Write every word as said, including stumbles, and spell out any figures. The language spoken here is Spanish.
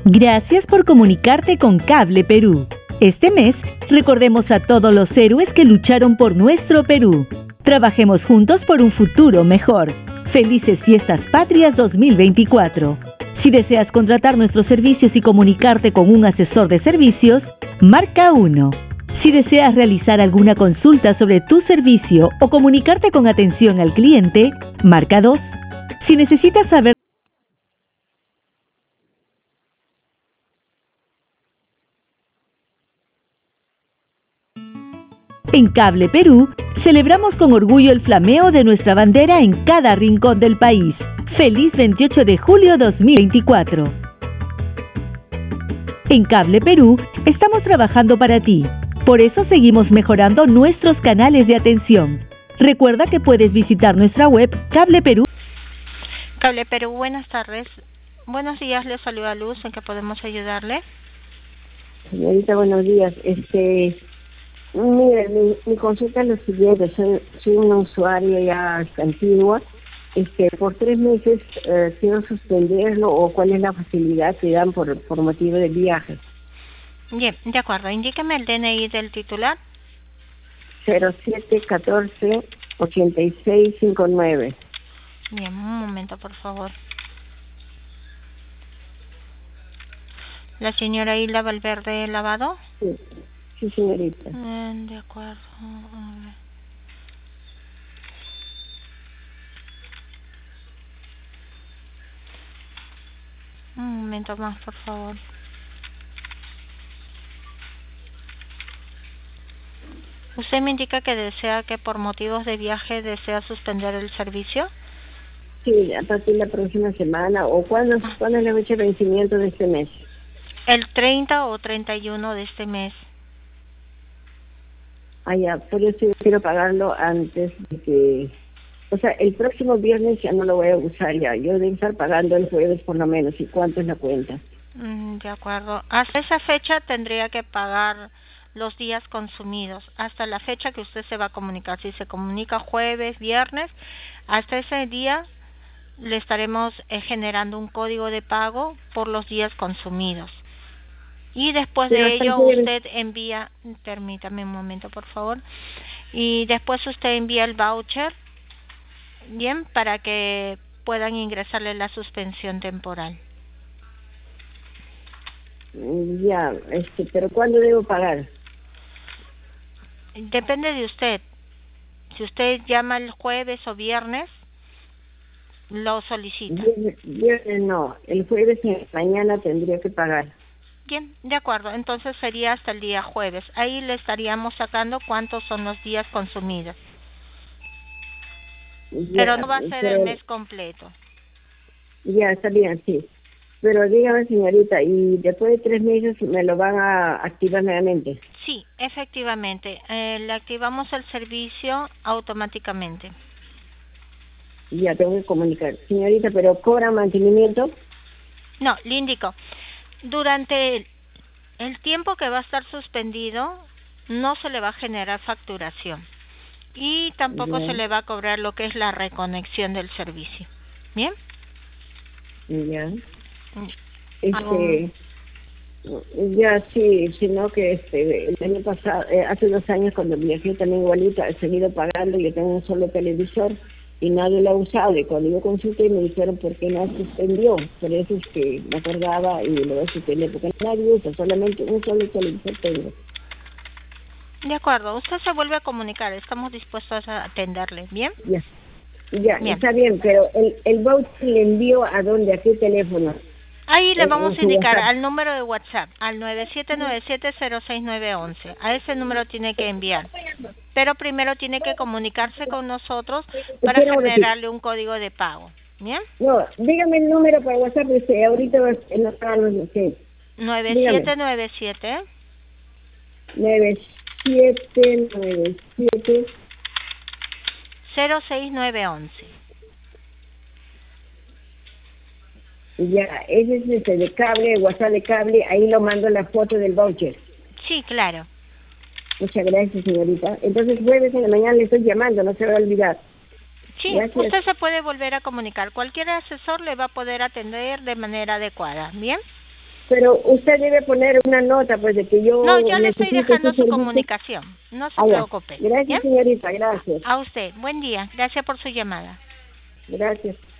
Gracias por comunicarte con Cable Perú. Este mes, recordemos a todos los héroes que lucharon por nuestro Perú. Trabajemos juntos por un futuro mejor. Felices Fiestas Patrias dos mil veinticuatro. Si deseas contratar nuestros servicios y comunicarte con un asesor de servicios, marca uno. Si deseas realizar alguna consulta sobre tu servicio o comunicarte con atención al cliente, marca dos. Si necesitas saber En Cable Perú, celebramos con orgullo el flameo de nuestra bandera en cada rincón del país. ¡Feliz veintiocho de julio dos mil veinticuatro! En Cable Perú, estamos trabajando para ti. Por eso seguimos mejorando nuestros canales de atención. Recuerda que puedes visitar nuestra web Cable Perú. Cable Perú, buenas tardes. Buenos días, le saluda Luz. ¿En qué podemos ayudarle? Señorita, buenos días. Este... Mire, mi, mi consulta es lo siguiente, soy, soy una usuaria ya antigua, este, por tres meses eh, quiero suspenderlo o cuál es la facilidad que dan por, por motivo de viaje. Bien, de acuerdo, indíqueme el D N I del titular. cero siete catorce ochenta y seis cincuenta y nueve. Bien, un momento por favor. ¿La señora Hilda Valverde Lavado? Sí. Sí, señorita. Mm, de acuerdo. A ver. Un momento más, por favor. ¿Usted me indica que desea que por motivos de viaje desea suspender el servicio? Sí, a partir de la próxima semana. ¿O cuándo, cuándo es la fecha de vencimiento de este mes? El treinta o treinta y uno de este mes. Ah, ya, por eso yo quiero pagarlo antes de que... O sea, el próximo viernes ya no lo voy a usar ya. Yo debo estar pagando el jueves por lo menos. ¿Y cuánto es la cuenta? Mm, de acuerdo. Hasta esa fecha tendría que pagar los días consumidos. Hasta la fecha que usted se va a comunicar. Si se comunica jueves, viernes, hasta ese día le estaremos eh, generando un código de pago por los días consumidos. Y después Pero de ello también... usted envía, permítame un momento por favor, y después usted envía el voucher, bien, para que puedan ingresarle la suspensión temporal. Ya, este, pero ¿cuándo debo pagar? Depende de usted. Si usted llama el jueves o viernes, lo solicita. Viernes, viernes no, el jueves en la mañana tendría que pagar. Bien, de acuerdo, entonces sería hasta el día jueves. Ahí le estaríamos sacando cuántos son los días consumidos. Ya, pero no va a ser pero, el mes completo. Ya, está bien, sí. Pero dígame, señorita, ¿y después de tres meses me lo van a activar nuevamente? Sí, efectivamente. Eh, le activamos el servicio automáticamente. Ya, tengo que comunicar. Señorita, ¿pero cobra mantenimiento? No, le indico. Durante el, el tiempo que va a estar suspendido, no se le va a generar facturación. Y tampoco ya. se le va a cobrar lo que es la reconexión del servicio. ¿Bien? Ya. Este, ya sí, sino que este el año pasado, eh, hace dos años cuando viajé también igualito, he seguido pagando, yo tengo un solo televisor y nadie lo ha usado, y cuando yo consulté me dijeron por qué no suspendió, por eso es que me acordaba y lo voy a suspender, porque nadie usa, solamente un solo televisor tengo. De acuerdo, usted se vuelve a comunicar, estamos dispuestos a atenderle, ¿bien? Ya, ya, bien. Está bien, pero el, el voucher le envío a dónde, a qué teléfono. Ahí le vamos a indicar al número de WhatsApp, al nueve siete nueve siete cero seis nueve uno uno. A ese número tiene que enviar. Pero primero tiene que comunicarse con nosotros para generarle un código de pago. ¿Bien? No, dígame el número para WhatsApp. Usted, ahorita no está, no sé. nueve siete nueve siete nueve siete nueve siete cero seis nueve uno uno. Ya, ese es este de cable, WhatsApp de cable, ahí lo mando la foto del voucher. Sí, claro. Muchas gracias, señorita. Entonces, jueves en la mañana le estoy llamando, no se va a olvidar. Sí, gracias. Usted se puede volver a comunicar. Cualquier asesor le va a poder atender de manera adecuada, ¿bien? Pero usted debe poner una nota, pues, de que yo... No, yo le estoy dejando su comunicación. No se preocupe. Gracias, ¿bien? señorita, gracias. A usted. Buen día. Gracias por su llamada. Gracias.